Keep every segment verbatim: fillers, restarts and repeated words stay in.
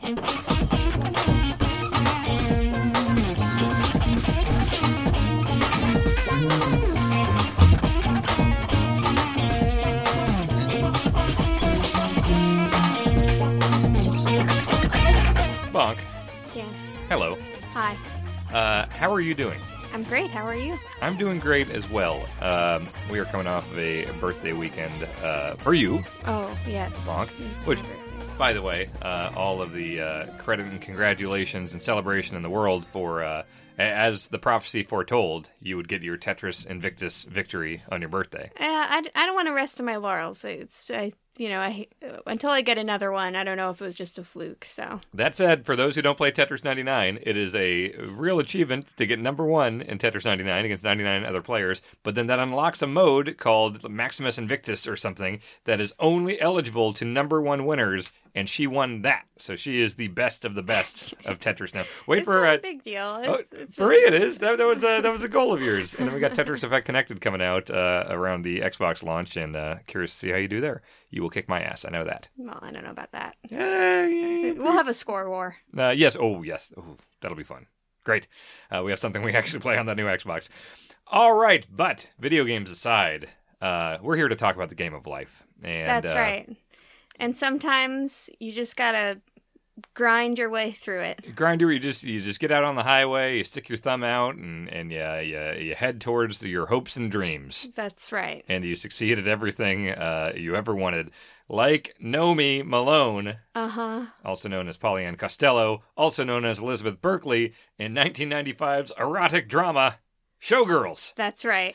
Bonk. Dan. Hello. Hi. Uh, how are you doing? I'm great. How are you? I'm doing great as well. Um, we are coming off of a birthday weekend uh, for you, Oh, yes. Bonk. It's Which, my birthday. by the way, uh, all of the uh, credit and congratulations and celebration in the world for, uh, a- as the prophecy foretold, you would get your Tetris Invictus victory on your birthday. Uh, I, I don't want to rest on my laurels. It's, I, you know, I uh, until I get another one, I don't know if it was just a fluke, so. That said, for those who don't play Tetris ninety-nine, it is a real achievement to get number one in Tetris ninety-nine against ninety-nine other players, but then that unlocks a mode called Maximus Invictus or something that is only eligible to number one winners, and she won that. So she is the best of the best of Tetris now. Wait It's for not uh, a big deal. It's, oh, it's for really me it is. That, that was uh, that was a goal of yours. And then we got Tetris Effect Connected coming out uh, around the Xbox launch, and uh, curious to see how you do there. You will kick my ass. I know that. Well, I don't know about that. Uh, yeah, We'll have a score war. Uh, yes. Oh, yes. Oh, that'll be fun. Great. Uh, we have something we actually play on that new Xbox. All right, but video games aside, uh, we're here to talk about the game of life. And, That's uh, right. And sometimes you just gotta grind your way through it. Grinder, you just you just get out on the highway, you stick your thumb out, and and you you, you head towards your hopes and dreams. That's right. And you succeed at everything uh, you ever wanted. Like Nomi Malone, Uh-huh. also known as Pollyann Costello, also known as Elizabeth Berkley, in nineteen ninety-five's erotic drama, Showgirls. That's right.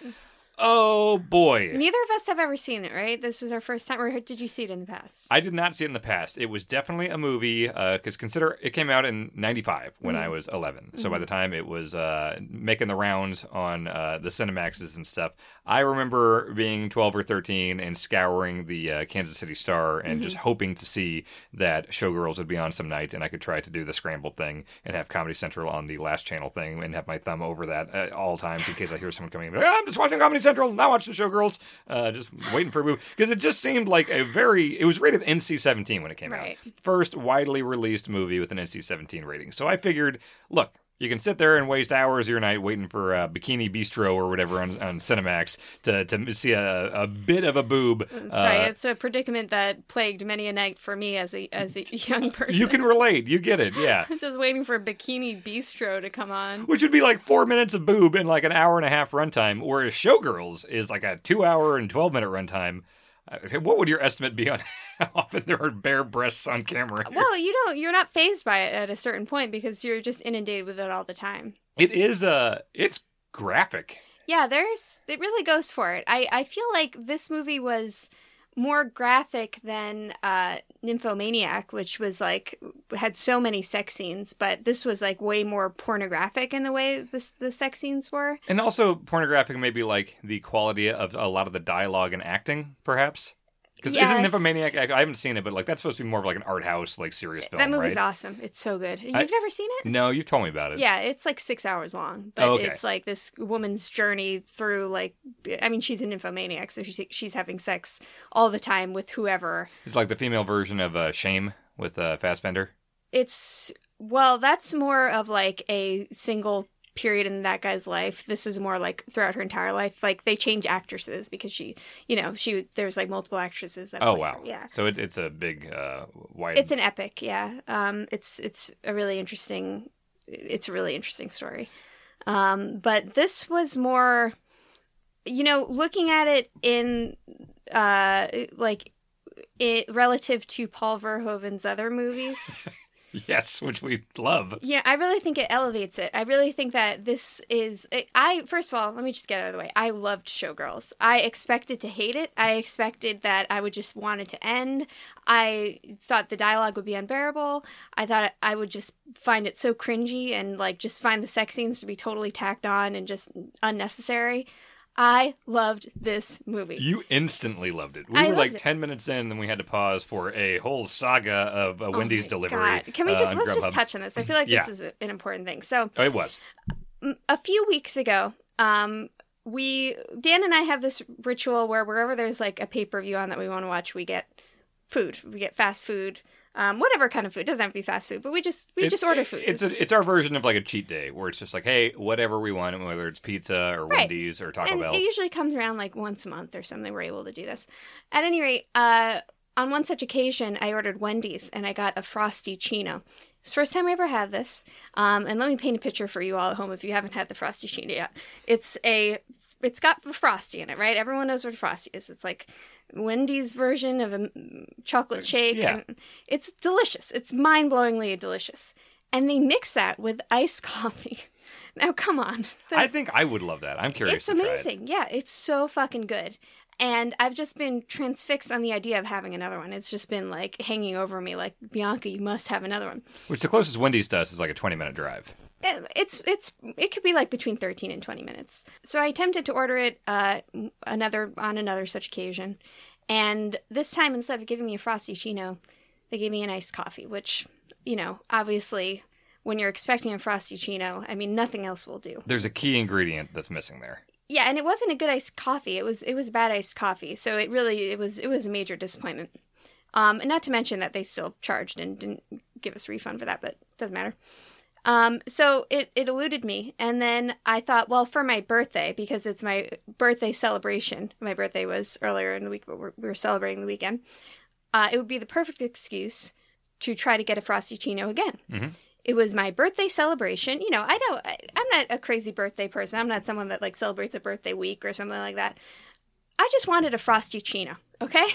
Oh, boy. Neither of us have ever seen it, right? This was our first time, or did you see it in the past? I did not see it in the past. It was definitely a movie, because consider it came out in ninety-five when Mhm. I was eleven. So Mhm. by the time it was uh, making the rounds on uh, the Cinemaxes and stuff, I remember being twelve or thirteen and scouring the uh, Kansas City Star and Mhm. just hoping to see that Showgirls would be on some night and I could try to do the scrambled thing and have Comedy Central on the last channel thing and have my thumb over that at all times in case I hear someone coming in. "Ah, I'm just watching Comedy Central, not watching Showgirls." Uh, just waiting for a movie. Because it just seemed like a very... It was rated N C seventeen when it came Right. out. First widely released movie with an N C seventeen rating. So I figured, look, you can sit there and waste hours of your night waiting for uh, Bikini Bistro or whatever on, on Cinemax to, to see a, a bit of a boob. That's Uh, right. It's a predicament that plagued many a night for me as a as a young person. You can relate. You get it. Yeah. Just waiting for Bikini Bistro to come on. Which would be like four minutes of boob in like an hour and a half runtime, whereas Showgirls is like a two hour and twelve minute runtime. Uh, What would your estimate be on how often there are bare breasts on camera here? Well, you don't. You're not phased by it at a certain point because you're just inundated with it all the time. It is, uh, it's graphic. Yeah, there's. It really goes for it. I I feel like this movie was more graphic than uh, Nymphomaniac, which was like had so many sex scenes, but this was like way more pornographic in the way this the sex scenes were. And also pornographic, maybe like the quality of a lot of the dialogue and acting, perhaps. Because Yes. isn't Nymphomaniac, I I haven't seen it, but like that's supposed to be more of like an art house, like serious film, That movie's right? awesome. It's so good. You've I- never seen it? No, you've told me about it. Yeah, it's like six hours long, but Oh, okay. it's like this woman's journey through like, I mean, she's an nymphomaniac, so she's she's having sex all the time with whoever. It's like the female version of uh, Shame with uh, Fassbender. It's well, that's more of like a single period in that guy's life. This is more like throughout her entire life. Like they change actresses because she, you know, she there's like multiple actresses that. Oh, play wow. her. Yeah. So it, it's a big, uh, wide... It's an epic, yeah. Um, it's it's a really interesting. It's a really interesting story. Um, but this was more, you know, looking at it in, uh, like, it relative to Paul Verhoeven's other movies. Yes, which we love. Yeah, I really think it elevates it. I really think that this is. I first of all, let me just get out of the way. I loved Showgirls. I expected to hate it. I expected that I would just want it to end. I thought the dialogue would be unbearable. I thought I would just find it so cringy and like just find the sex scenes to be totally tacked on and just unnecessary. I loved this movie. You instantly loved it. We I were like loved it. ten minutes in, and then we had to pause for a whole saga of a Oh Wendy's my delivery. God. Can we uh, just on let's Grubhub. just touch on this? I feel like Yeah. this is a- an important thing. So Oh, it was. m- a few weeks ago, um, we Dan and I have this ritual where wherever there's like a pay per view on that we want to watch, we get food. We get fast food. Um, whatever kind of food. It doesn't have to be fast food, but we just we It- just order it- food. It's a, it's our version of like a cheat day where it's just like, hey, whatever we want, whether it's pizza or Right. Wendy's or Taco and Bell. it usually comes around like once a month or something. We're able to do this. At any rate, uh, on one such occasion, I ordered Wendy's and I got a Frosty Chino. It's the first time I ever had this. Um, and let me paint a picture for you all at home if you haven't had the Frosty Chino yet. It's a it's got the Frosty in it, right? Everyone knows what Frosty is. It's like Wendy's version of a mm, chocolate shake. Yeah. And it's delicious. It's mind-blowingly delicious. And they mix that with iced coffee. Now, come on. I That's- think I would love that. I'm curious it's to try it. amazing. Yeah, it's so fucking good. And I've just been transfixed on the idea of having another one. It's just been like hanging over me like, Bianca, you must have another one. Which the closest Wendy's to us is like a twenty minute drive. It- It's it's it could be like between thirteen and twenty minutes. So I attempted to order it uh another on another such occasion. And this time, instead of giving me a Frosty Chino, they gave me an iced coffee, which, you know, obviously when you're expecting a Frosty Chino, I mean, nothing else will do. There's a key ingredient that's missing there. Yeah, and it wasn't a good iced coffee. It was it was bad iced coffee. So it really it was it was a major disappointment. Um, and not to mention that they still charged and didn't give us a refund for that, but it doesn't matter. Um, so it, it eluded me. And then I thought, well, for my birthday, because it's my birthday celebration, my birthday was earlier in the week, but we're, we were celebrating the weekend, uh, it would be the perfect excuse to try to get a Frosty Chino again. Mm-hmm. It was my birthday celebration. You know, I don't, I, I'm not a crazy birthday person. I'm not someone that like celebrates a birthday week or something like that. I just wanted a Frosty Chino, okay?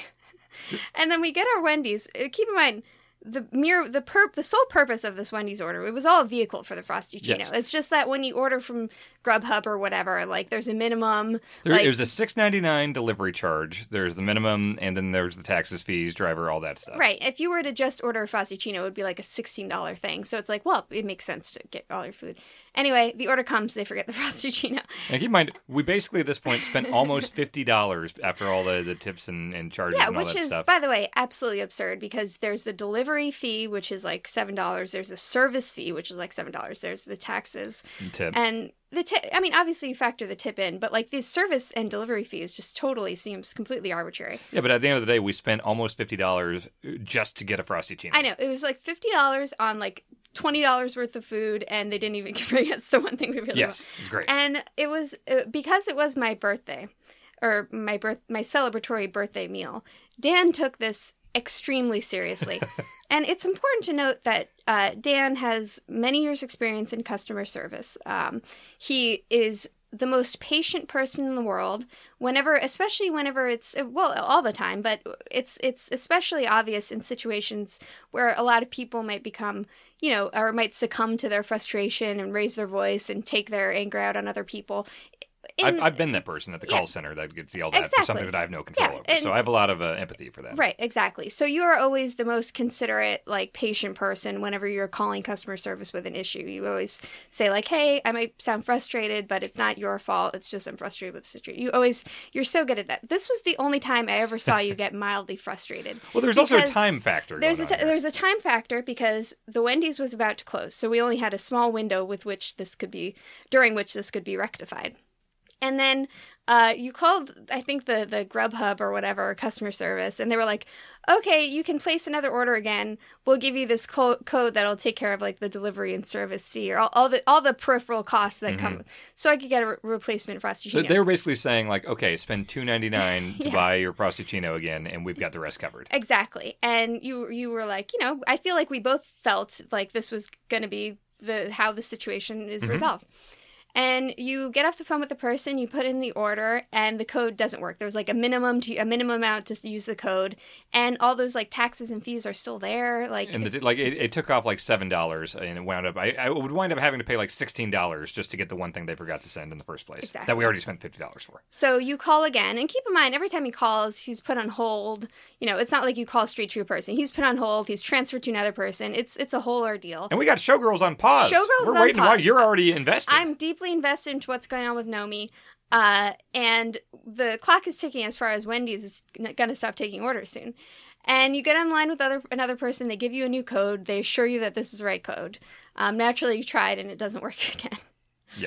And then we get our Wendy's. Uh, Keep in mind, the mere the perp the sole purpose of this Wendy's order, it was all a vehicle for the Frosty Chino. Yes. It's just that when you order from Grubhub or whatever, like there's a minimum. There, like, there's a six ninety-nine delivery charge. There's the minimum, and then there's the taxes, fees, driver, all that stuff. Right. If you were to just order a Frosty Chino, it would be like a sixteen dollars thing. So it's like, well, it makes sense to get all your food. Anyway, the order comes, they forget the Frosty Chino. And keep in mind, we basically at this point spent almost fifty dollars after all the, the tips and, and charges Yeah, and all which that is, stuff. by the way, absolutely absurd because there's the delivery fee, which is like seven dollars. There's a service fee, which is like seven dollars. There's the taxes. And tip. And the tip, I mean, obviously you factor the tip in, but like these service and delivery fees just totally seems completely arbitrary. Yeah, but at the end of the day, we spent almost fifty dollars just to get a Frosty Chino. I know. It was like fifty dollars on like twenty dollars worth of food, and they didn't even bring us the one thing we really Yes, want. it's great. And it was uh, because it was my birthday, or my birth, my celebratory birthday meal. Dan took this extremely seriously, and it's important to note that uh, Dan has many years' experience in customer service. Um, he is the most patient person in the world. Whenever, especially whenever it's well, all the time, but it's it's especially obvious in situations where a lot of people might become, you know, or might succumb to their frustration and raise their voice and take their anger out on other people. In, I've, I've been that person at the call Yeah. center that gets yelled at for Exactly. something that I have no control Yeah, over. and- So I have a lot of uh, empathy for that. Right, exactly. So you are always the most considerate, like, patient person whenever you're calling customer service with an issue. You always say, like, hey, I might sound frustrated, but it's not your fault. It's just I'm frustrated with the situation. You always, you're so good at that. This was the only time I ever saw you get mildly frustrated. Well, there's also a Because time factor. There's a going t- on here. there's a time factor because the Wendy's was about to close, so we only had a small window with which this could be, during which this could be rectified. And then uh, you called, I think, the, the Grubhub or whatever, customer service, and they were like, okay, you can place another order again. We'll give you this co- code that'll take care of, like, the delivery and service fee or all, all the all the peripheral costs that come. So I could get a re- replacement Frosty So Chino. they were basically saying, like, okay, spend two ninety-nine to Yeah. buy your Frosty Chino again, and we've got the rest covered. Exactly. And you you were like, you know, I feel like we both felt like this was going to be the how the situation is Mhm. resolved. And you get off the phone with the person, you put in the order, and the code doesn't work. There's like a minimum to a minimum amount to use the code, and all those like taxes and fees are still there. Like, And the, like it, it took off like seven dollars, and it wound up. I, I would wind up having to pay like sixteen dollars just to get the one thing they forgot to send in the first place Exactly. that we already spent fifty dollars for. so you call again, and keep in mind every time he calls, he's put on hold. You know, it's not like you call straight to a person. He's put on hold. He's transferred to another person. It's it's a whole ordeal. And we got Showgirls on pause. Showgirls We're on waiting while pause. you're already invested. I'm deeply invested into what's going on with Nomi, uh, and the clock is ticking as far as Wendy's is going to stop taking orders soon. And you get online with other another person, they give you a new code, they assure you that this is the right code. Um, naturally, you tried and it doesn't work again. Yes.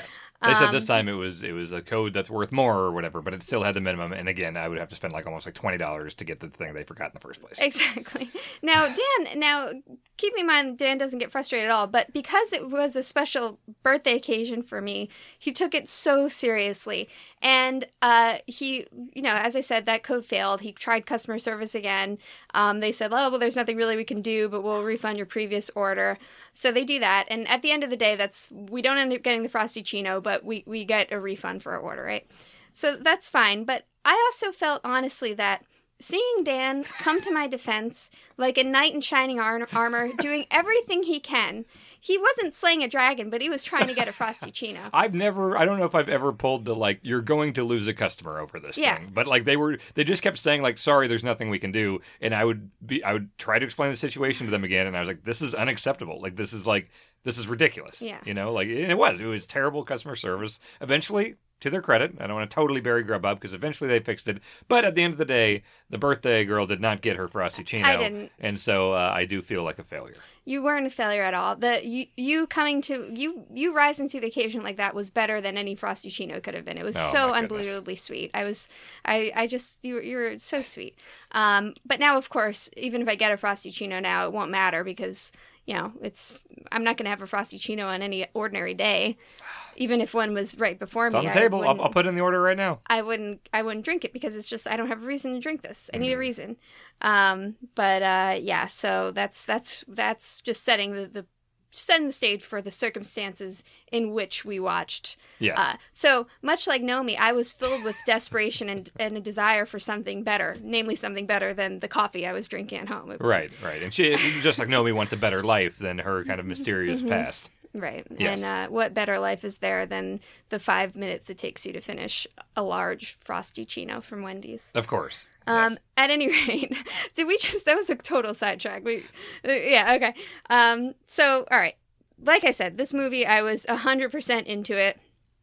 They said Um, this time it was it was a code that's worth more or whatever, but it still had the minimum. And again, I would have to spend like almost like twenty dollars to get the thing they forgot in the first place. Exactly. Now, Dan, now keep in mind, Dan doesn't get frustrated at all, but because it was a special birthday occasion for me, he took it so seriously. And uh, he, you know, as I said, that code failed. He tried customer service again. Um, they said, oh, well, there's nothing really we can do, but we'll refund your previous order. So they do that. And at the end of the day, that's we don't end up getting the Frosty Chino, but we, we get a refund for our order, right? So that's fine. But I also felt, honestly, that seeing Dan come to my defense like a knight in shining ar- armor, doing everything he can. He wasn't slaying a dragon, but he was trying to get a Frosty Chino. I've never, I don't know if I've ever pulled the, like, you're going to lose a customer over this Yeah. thing. But, like, they were, they just kept saying, like, sorry, there's nothing we can do. And I would be, I would try to explain the situation to them again. And I was like, this is unacceptable. Like, this is, like, this is ridiculous. Yeah. You know, like, and it was. It was terrible customer service. Eventually, to their credit, I don't want to totally bury Grubhub because eventually they fixed it. But at the end of the day, the birthday girl did not get her Frosty Chino. I didn't. And so uh, I do feel like a failure. You weren't a failure at all. The you you coming to you you rising to the occasion like that was better than any Frosty Chino could have been. It was Oh, so my goodness. unbelievably sweet. I was I I just you were, you were so sweet. Um, but now of course, even if I get a Frosty Chino now, it won't matter because you know it's I'm not going to have a Frosty Chino on any ordinary day. Even if one was right before It's me, on the I table. I'll, wouldn't- I'll put it in the order right now. I wouldn't I wouldn't drink it because it's just I don't have a reason to drink this. I need Mm. a reason. Um, but uh, yeah, so that's that's that's just setting the, the setting the stage for the circumstances in which we watched. Yes. Uh, so much like Nomi, I was filled with desperation and, and a desire for something better, namely something better than the coffee I was drinking at home. Right, right. And she, just like Nomi wants a better life than her kind of mysterious Mhm. past. Right. Yes. And uh, what better life is there than the five minutes it takes you to finish a large Frosty Chino from Wendy's? Of course. Um, Yes. At any rate, did we just, that was a total sidetrack. We, uh, yeah, okay. Um, so, all right. Like I said, this movie, I was one hundred percent into it.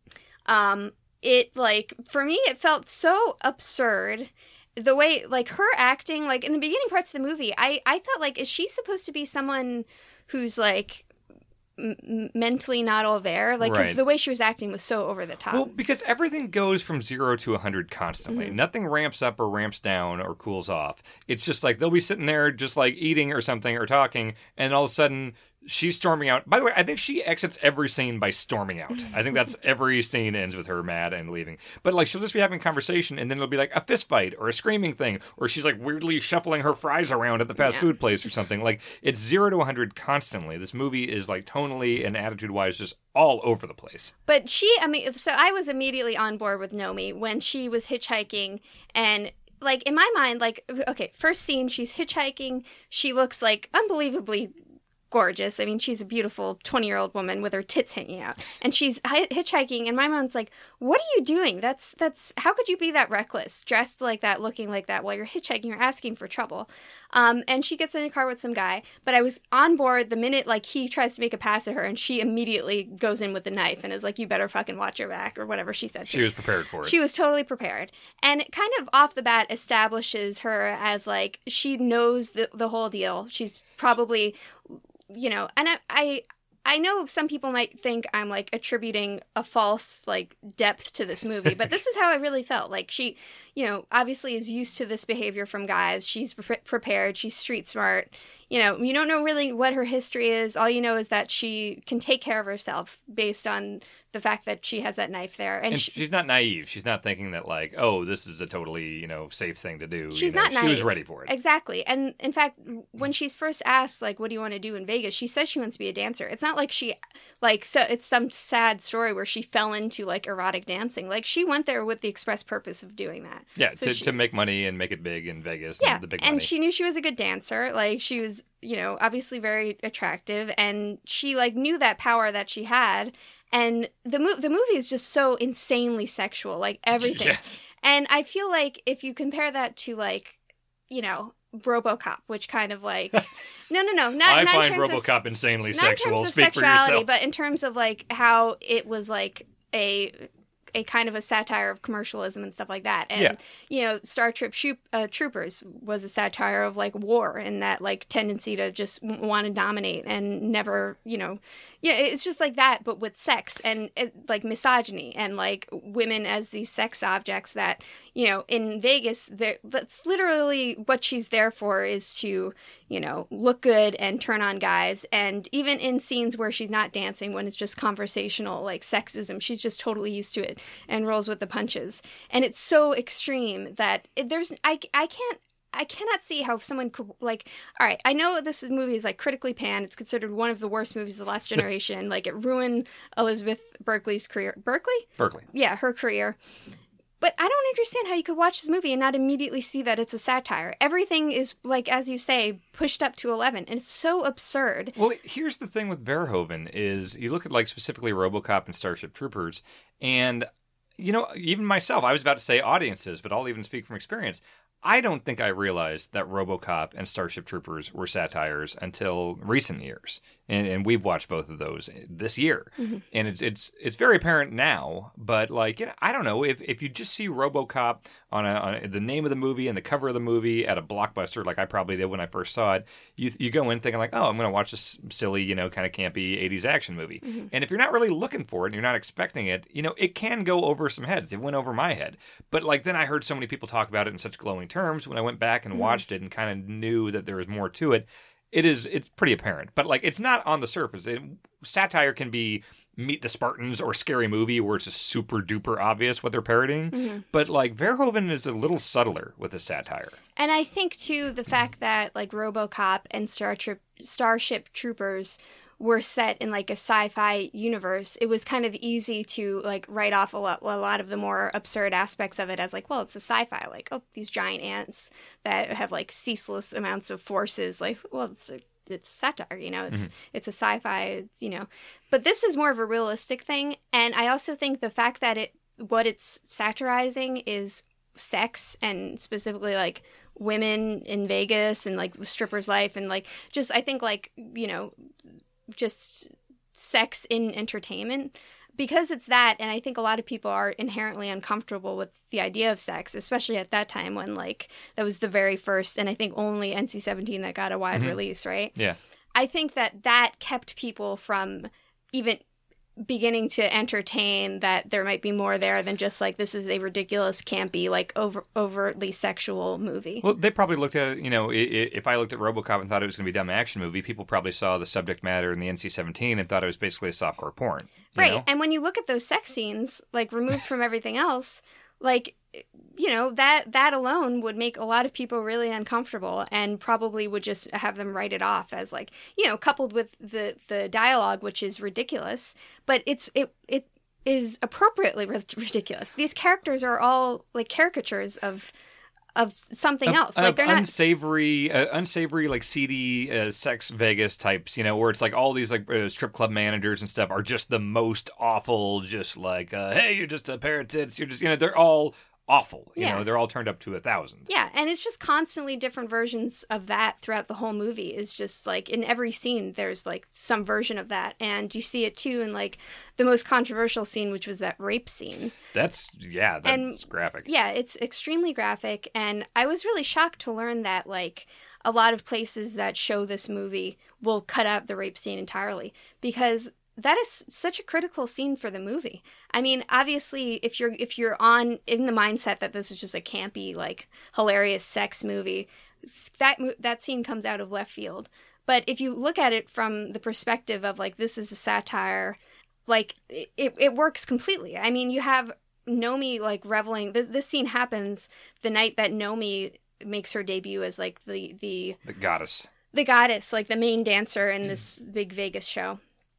Um, it, like, for me, it felt so absurd. The way, like, her acting, like, in the beginning parts of the movie, I, I thought, like, is she supposed to be someone who's, like, m- mentally not all there? Like, 'cause Right. the way she was acting was so over the top. Well, because everything goes from zero to one hundred constantly. Mhm. Nothing ramps up or ramps down or cools off. It's just like they'll be sitting there just like eating or something or talking, and all of a sudden she's storming out. By the way, I think she exits every scene by storming out. I think that's every scene ends with her mad and leaving. But like she'll just be having a conversation, and then it'll be like a fist fight or a screaming thing, or she's like weirdly shuffling her fries around at the fast Yeah. food place or something. Like it's zero to one hundred constantly. This movie is like tonally and attitude wise just all over the place. But she, I mean, so I was immediately on board with Nomi when she was hitchhiking and. Like, in my mind, like, okay, first scene, she's hitchhiking. She looks, like, unbelievably gorgeous. I mean, she's a beautiful twenty-year-old woman with her tits hanging out. And she's hi- hitchhiking, and my mind's like, what are you doing? That's, that's, how could you be that reckless, dressed like that, looking like that, while you're hitchhiking, you're asking for trouble. Um, and she gets in a car with some guy, but I was on board the minute, like, he tries to make a pass at her, and she immediately goes in with the knife and is like, you better fucking watch your back, or whatever she said to She was prepared for it. she was totally prepared. And it kind of off the bat establishes her as like she knows the the whole deal. She's probably, you know, and I I, I know some people might think I'm like attributing a false like depth to this movie, but this is how I really felt. Like she, you know, obviously is used to this behavior from guys. She's pre- prepared. She's street smart. You know, you don't know really what her history is. All you know is that she can take care of herself based on the fact that she has that knife there. And, And she, she's not naive. She's not thinking that like, oh, this is a totally, you know, safe thing to do. she's you know, not naive. She was ready for it. Exactly. And in fact, when she's first asked, like, what do you want to do in Vegas? She says she wants to be a dancer. It's not like she, like, so it's some sad story where she fell into, like, erotic dancing. Like, she went there with the express purpose of doing that. Yeah, So to, she- to make money and make it big in Vegas. Yeah. And the big And money. she knew she was a good dancer. Like, she was, you know, obviously very attractive. And she, like, knew that power that she had. And the mo- the movie is just so insanely sexual, like everything. Yes. And I feel like if you compare that to like, you know, RoboCop, which kind of like, no, no, no, not, I not in find terms RoboCop of, insanely not in sexual. terms of Speak for sexuality, yourself. but in terms of like how it was like a a kind of a satire of commercialism and stuff like that. And, Yeah. you know, Star Trek Troop, uh, Troopers was a satire of like war and that like tendency to just w- want to dominate and never, you know, yeah, it's just like that, but with sex and it, like misogyny and like women as these sex objects that, you know, in Vegas, that's literally what she's there for is to, you know, look good and turn on guys. And even in scenes where she's not dancing, when it's just conversational, like sexism, she's just totally used to it and rolls with the punches. And it's so extreme that it, there's, I, I can't, I cannot see how someone could, like, all right, I know this movie is, like, critically panned. It's considered one of the worst movies of the last generation. Like, it ruined Elizabeth Berkley's career. Berkley? Berkley. Yeah, her career. But I don't understand how you could watch this movie and not immediately see that it's a satire. Everything is, like, as you say, pushed up to eleven, and it's so absurd. Well, here's the thing with Verhoeven is you look at, like, specifically RoboCop and Starship Troopers, and, you know, even myself, I was about to say audiences, but I'll even speak from experience. I don't think I realized that RoboCop and Starship Troopers were satires until recent years, and, and we've watched both of those this year, mm-hmm. and it's it's it's very apparent now. But like, you know, I don't know if if you just see RoboCop on, a, on the name of the movie and the cover of the movie at a Blockbuster, like I probably did when I first saw it, you you go in thinking like, oh, I'm going to watch this silly, you know, kind of campy eighties action movie, mm-hmm. and if you're not really looking for it and you're not expecting it, you know, it can go over some heads. It went over my head, but like then I heard so many people talk about it in such glowing terms when I went back and watched it and kind of knew that there was more to it. It is, it's pretty apparent, but like, it's not on the surface. It, satire can be Meet the Spartans or Scary Movie where it's just super duper obvious what they're parodying. Mm-hmm. But like Verhoeven is a little subtler with his satire. And I think too, the fact that like RoboCop and Star Trip, Starship Troopers were set in like a sci-fi universe, it was kind of easy to like write off a lot, a lot of the more absurd aspects of it as like, well, it's a sci-fi, like, oh, these giant ants that have like ceaseless amounts of forces, like, well, it's a, it's satire, you know, it's mm-hmm. it's a sci-fi, it's, you know, but this is more of a realistic thing. And I also think the fact that it what it's satirizing is sex and specifically like women in Vegas and like strippers' life and like just I think like, you know, just sex in entertainment, because it's that, and I think a lot of people are inherently uncomfortable with the idea of sex, especially at that time when like that was the very first and I think only N C seventeen that got a wide mm-hmm. release, right? Yeah. I think that that kept people from even beginning to entertain that there might be more there than just like this is a ridiculous, campy, like over overtly sexual movie. Well, they probably looked at it, you know, if I looked at RoboCop and thought it was going to be a dumb action movie, people probably saw the subject matter in the N C seventeen and thought it was basically a softcore porn. Right. Know? And when you look at those sex scenes, like removed from everything else, like, you know, that that alone would make a lot of people really uncomfortable and probably would just have them write it off as like, you know, coupled with the, the dialogue, which is ridiculous, but it's it it is appropriately ridiculous. These characters are all like caricatures of of something of, else. Like of they're not unsavory, uh, unsavory, like seedy uh, sex Vegas types, you know, where it's like all these like uh, strip club managers and stuff are just the most awful, just like, uh, hey, you're just a pair of tits. You're just, you know, they're all awful. You yeah. know, they're all turned up to a thousand. Yeah, and it's just constantly different versions of that throughout the whole movie. Is just like in every scene, there's like some version of that, and you see it too in like the most controversial scene, which was that rape scene. That's yeah, that's and, graphic. Yeah, it's extremely graphic, and I was really shocked to learn that like a lot of places that show this movie will cut out the rape scene entirely because that is such a critical scene for the movie. I mean, obviously, if you're if you're on in the mindset that this is just a campy, like hilarious sex movie, that that scene comes out of left field. But if you look at it from the perspective of like this is a satire, like it it works completely. I mean, you have Nomi like reveling. This, this scene happens the night that Nomi makes her debut as like the the the goddess, the goddess, like the main dancer in this big Vegas show.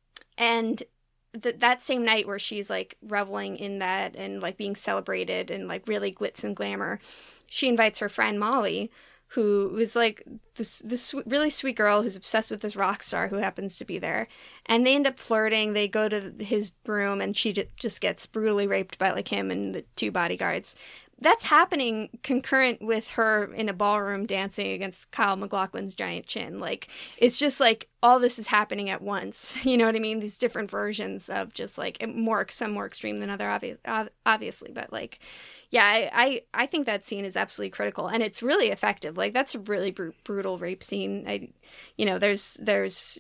And th- that same night where she's like reveling in that and like being celebrated and like really glitz and glamour, she invites her friend Molly, who is like this this really sweet girl who's obsessed with this rock star who happens to be there. And they end up flirting. They go to his room and she j- just gets brutally raped by like him and the two bodyguards. that's happening concurrent with her in a ballroom dancing against Kyle MacLachlan's giant chin. Like, it's just like all this is happening at once. You know what I mean? These different versions of just like more, some more extreme than other, obvi- obviously. But like, yeah, I, I, I think that scene is absolutely critical, and it's really effective. Like, that's a really br- brutal rape scene. I, you know, there's, there's,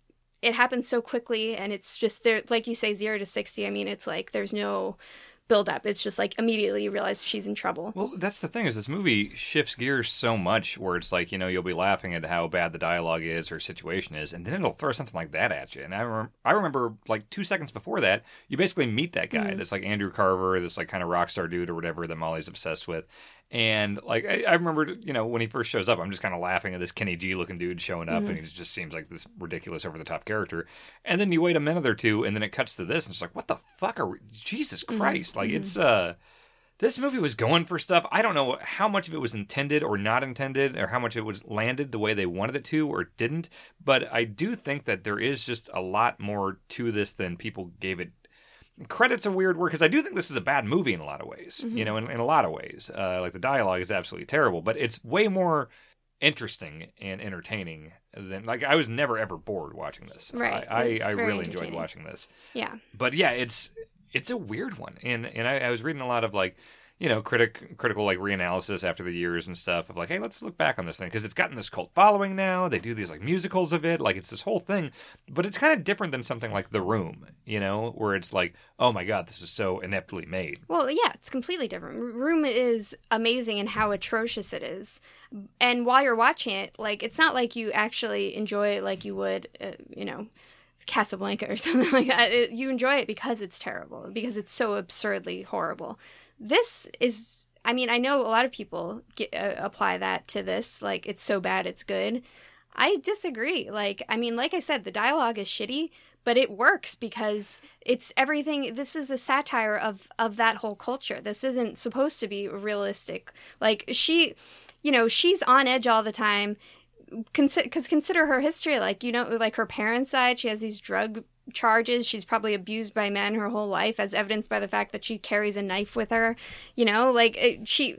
it happens so quickly, and it's just there, like you say, zero to sixty. I mean, it's like there's no build up. It's just like immediately you realize she's in trouble. Well, that's the thing, is this movie shifts gears so much where it's like, you know, you'll be laughing at how bad the dialogue is or situation is, and then it'll throw something like that at you. And I, rem- I remember like two seconds before that, you basically meet that guy, mm-hmm. this like Andrew Carver, this like kind of rock star dude or whatever that Molly's obsessed with. And like I, I remember, you know, when he first shows up, I'm just kind of laughing at this Kenny G looking dude showing up, mm-hmm. and he just seems like this ridiculous, over the top character. And then you wait a minute or two, and then it cuts to this, and it's like, what the fuck are we? Jesus Christ! Mm-hmm. Like it's uh, this movie was going for stuff. I don't know how much of it was intended or not intended, or how much it was landed the way they wanted it to or didn't. But I do think that there is just a lot more to this than people gave it. Credit's a weird word, because I do think this is a bad movie in a lot of ways, mm-hmm. you know, in, in a lot of ways. Uh, like, the dialogue is absolutely terrible, but it's way more interesting and entertaining than, like, I was never, ever bored watching this. Right. I, I, I really enjoyed watching this. Yeah. But, yeah, it's it's a weird one. And, and I, I was reading a lot of, like, you know, critic critical like reanalysis after the years and stuff of like, hey, let's look back on this thing, because it's gotten this cult following now. They do these like musicals of it, like it's this whole thing, but it's kind of different than something like The Room, you know, where it's like, oh my god, this is so ineptly made. Well, yeah, it's completely different. Room is amazing in how atrocious it is, and while you're watching it, like it's not like you actually enjoy it like you would, uh, you know, Casablanca or something like that. It, you enjoy it because it's terrible, because it's so absurdly horrible. This is, I mean, I know a lot of people get, uh, apply that to this, like, it's so bad it's good. I disagree. Like, I mean, like I said, the dialogue is shitty, but it works because it's everything. This is a satire of, of that whole culture. This isn't supposed to be realistic. Like, she, you know, she's on edge all the time. Consider, because consider her history. Like, you know, like her parents died. She has these drug charges. She's probably abused by men her whole life, as evidenced by the fact that she carries a knife with her. You know, like it, she.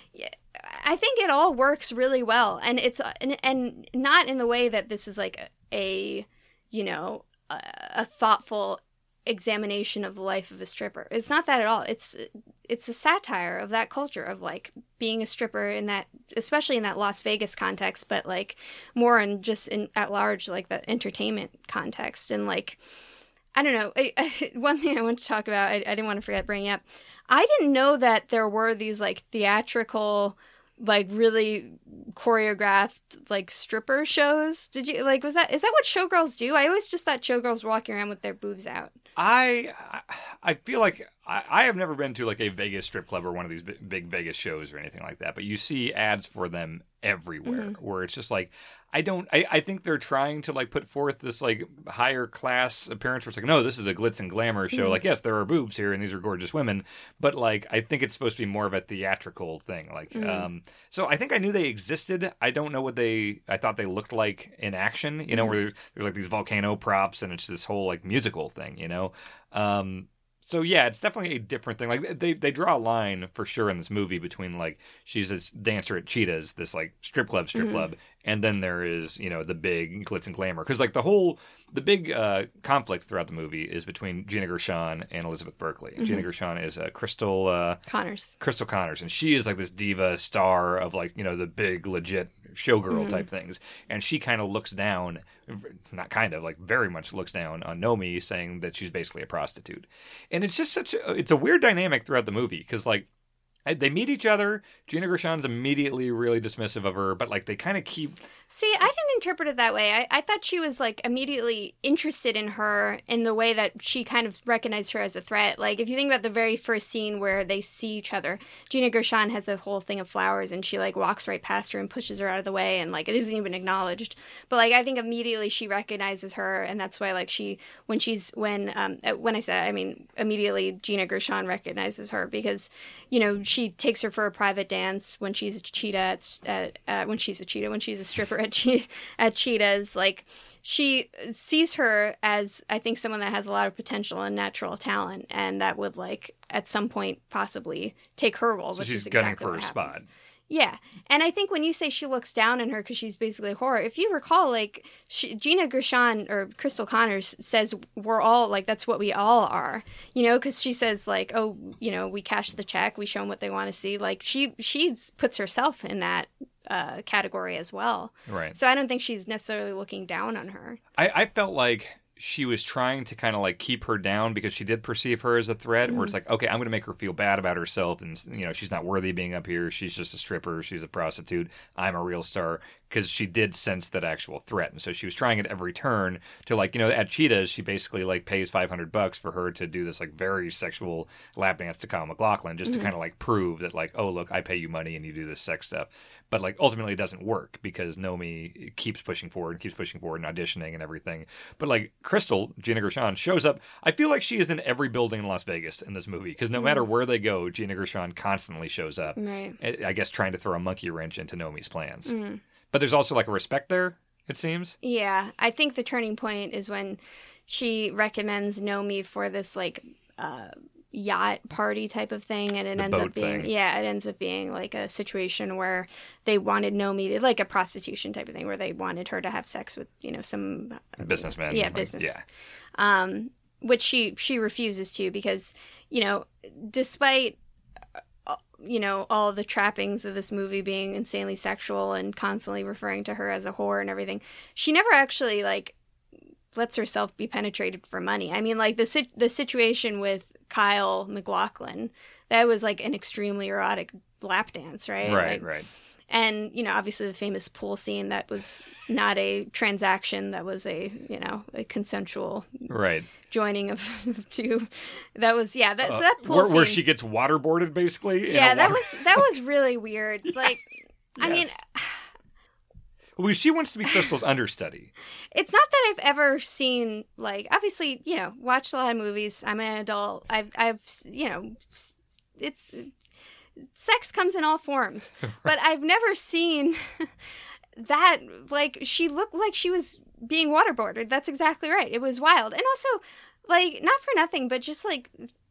I think it all works really well, and it's and, and not in the way that this is like a, a you know, a, a thoughtful examination of the life of a stripper. It's not that at all. It's it's a satire of that culture of like being a stripper in that, especially in that Las Vegas context, but like more in just in at large, like the entertainment context. And like, I don't know. I, I, one thing I want to talk about, I, I didn't want to forget bringing up. I didn't know that there were these like theatrical, like really choreographed like stripper shows. Did you like, was that, is that what showgirls do? I always just thought showgirls were walking around with their boobs out. I I feel like I, I have never been to like a Vegas strip club or one of these big, big Vegas shows or anything like that, but you see ads for them everywhere, mm-hmm. where it's just like, I don't, I, I think they're trying to like put forth this like higher class appearance where it's like, no, this is a glitz and glamour show. Mm-hmm. Like, yes, there are boobs here and these are gorgeous women, but like, I think it's supposed to be more of a theatrical thing. Like, mm-hmm. um, so I think I knew they existed. I don't know what they, I thought they looked like in action, you know, mm-hmm. where there's, there's like these volcano props and it's this whole like musical thing, you know? Um, So yeah, it's definitely a different thing. Like they they draw a line for sure in this movie between like she's this dancer at Cheetah's, this like strip club, strip mm-hmm. club, and then there is, you know, the big glitz and glamour. Because like the whole the big uh, conflict throughout the movie is between Gina Gershon and Elizabeth Berkley. Mm-hmm. Gina Gershon is uh, Crystal uh, Connors. Crystal Connors, and she is like this diva star of like, you know, the big legit showgirl mm-hmm. type things, and she kind of looks down, not kind of, like very much looks down on Nomi, saying that she's basically a prostitute. And it's just such a, it's a weird dynamic throughout the movie, because like they meet each other, Gina Gershon's immediately really dismissive of her, but like they kind of keep... See, I didn't interpret it that way. I, I thought she was like immediately interested in her in the way that she kind of recognized her as a threat. Like if you think about the very first scene where they see each other, Gina Gershon has a whole thing of flowers and she like walks right past her and pushes her out of the way, and like it isn't even acknowledged. But like I think immediately she recognizes her, and that's why like she, when she's, when, um, when I said, I mean, immediately Gina Gershon recognizes her because, you know, she she takes her for a private dance when she's a cheetah at, at, at when she's a cheetah when she's a stripper at che- at Cheetahs. Like, she sees her as, I think, someone that has a lot of potential and natural talent, and that would, like, at some point possibly take her role, So which she's is gunning exactly for what her happens. spot. Yeah, and I think when you say she looks down on her because she's basically a whore, if you recall, like, she, Gina Gershon or Crystal Connors says we're all, like, that's what we all are, you know, because she says, like, oh, you know, we cash the check, we show them what they want to see. Like, she, she puts herself in that uh, category as well. Right. So I don't think she's necessarily looking down on her. I, I felt like she was trying to kind of like keep her down because she did perceive her as a threat, Mm-hmm. where it's like, okay, I'm going to make her feel bad about herself, and you know, she's not worthy of being up here. She's just a stripper. She's a prostitute. I'm a real star. Because she did sense that actual threat, and so she was trying at every turn to, like, you know, at Cheetahs, she basically like pays five hundred bucks for her to do this like very sexual lap dance to Kyle MacLachlan, just Mm-hmm. to kind of like prove that, like, oh look, I pay you money and you do this sex stuff. But like ultimately it doesn't work because Nomi keeps pushing forward and keeps pushing forward and auditioning and everything. But like Crystal, Gina Gershon, shows up. I feel like she is in every building in Las Vegas in this movie because no matter where they go, Gina Gershon constantly shows up. Right. I I guess trying to throw a monkey wrench into Nomi's plans. Mm. But there's also like a respect there, it seems. Yeah, I think the turning point is when she recommends Nomi for this, like, uh, yacht party type of thing, and it The ends boat up being thing. yeah, it ends up being like a situation where they wanted Nomi to, like, a prostitution type of thing, where they wanted her to have sex with, you know, some Businessman. yeah, like, business. Yeah. Um, which she she refuses to because, you know, despite uh, you know, all the trappings of this movie being insanely sexual and constantly referring to her as a whore and everything, she never actually, like, lets herself be penetrated for money. I mean, like, the si- the situation with Kyle MacLachlan, that was like an extremely erotic lap dance, right? Right, Like, right. and, you know, obviously the famous pool scene, that was not a transaction, that was a, you know, a consensual Right. joining of two. That was, yeah, that, so Uh, that pool where, scene. where she gets waterboarded, basically. in yeah, a that water- was, that was really weird. Like, I mean, Yes. Well, she wants to be Crystal's understudy. it's not that I've ever seen, like, obviously, you know, watched a lot of movies. I'm an adult. I've, I've, you know, it's, sex comes in all forms. But I've never seen that, like, she looked like she was being waterboarded. That's exactly right. It was wild. And also, like, not for nothing, but just, like,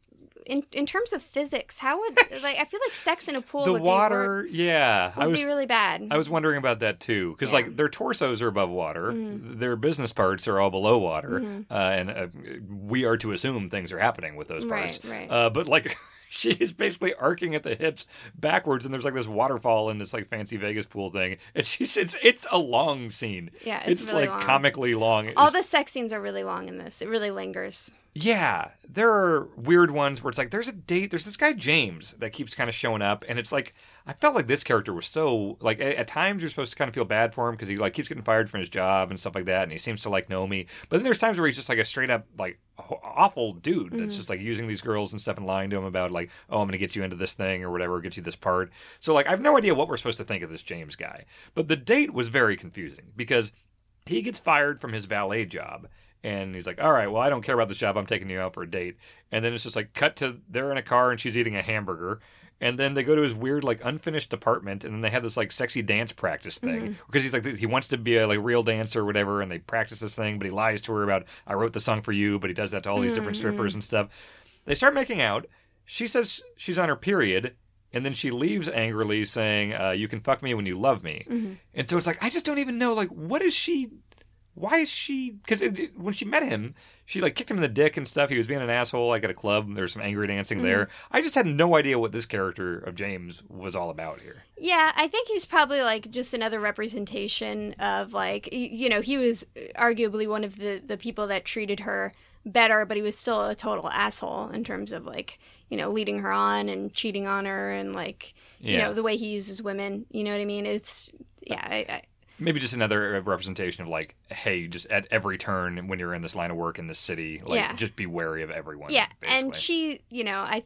in in terms of physics, how would, like, I feel like sex in a pool The would water, be, yeah. would I was be really bad. I was wondering about that too, because Yeah. like their torsos are above water, Mhm. their business parts are all below water, Mhm. uh, and uh, we are to assume things are happening with those parts. Right, right. Uh, but like she is basically arcing at the hips backwards, and there's like this waterfall in this like fancy Vegas pool thing, and she's it's it's a long scene. Yeah, it's it's really like long. comically long. All the sex scenes are really long in this. It really lingers. Yeah, there are weird ones where it's like there's a date. There's this guy James that keeps kind of showing up, and it's like I felt like this character was so like at, at times you're supposed to kind of feel bad for him because he like keeps getting fired from his job and stuff like that, and he seems to like Nomi. But then there's times where he's just like a straight up like ho- awful dude that's Mhm. just like using these girls and stuff and lying to him about like, oh, I'm gonna get you into this thing or whatever, get you this part. So like I have no idea what we're supposed to think of this James guy. But the date was very confusing because he gets fired from his valet job. And he's like, all right, well, I don't care about this job. I'm taking you out for a date. And then it's just like cut to they're in a car and she's eating a hamburger. And then they go to his weird, like, unfinished apartment. And then they have this, like, sexy dance practice thing. Mhm. Because he's like, he wants to be a, like, real dancer or whatever. And they practice this thing. But he lies to her about, I wrote the song for you. But he does that to all these different Mhm. strippers and stuff. They start making out. She says she's on her period. And then she leaves angrily saying, uh, you can fuck me when you love me. Mm-hmm. And so it's like, I just don't even know, like, what is she... Why is she... Because when she met him, she, like, kicked him in the dick and stuff. He was being an asshole, like, at a club. There was some angry dancing Mm-hmm. there. I just had no idea what this character of James was all about here. Yeah, I think he's probably, like, just another representation of, like, y- you know, he was arguably one of the, the people that treated her better, but he was still a total asshole in terms of, like, you know, leading her on and cheating on her and, like, you Yeah. know, the way he uses women. You know what I mean? It's, yeah, I... I Maybe just another representation of, like, hey, just at every turn when you're in this line of work in this city, like, Yeah. just be wary of everyone. yeah, basically. and she, you know, I...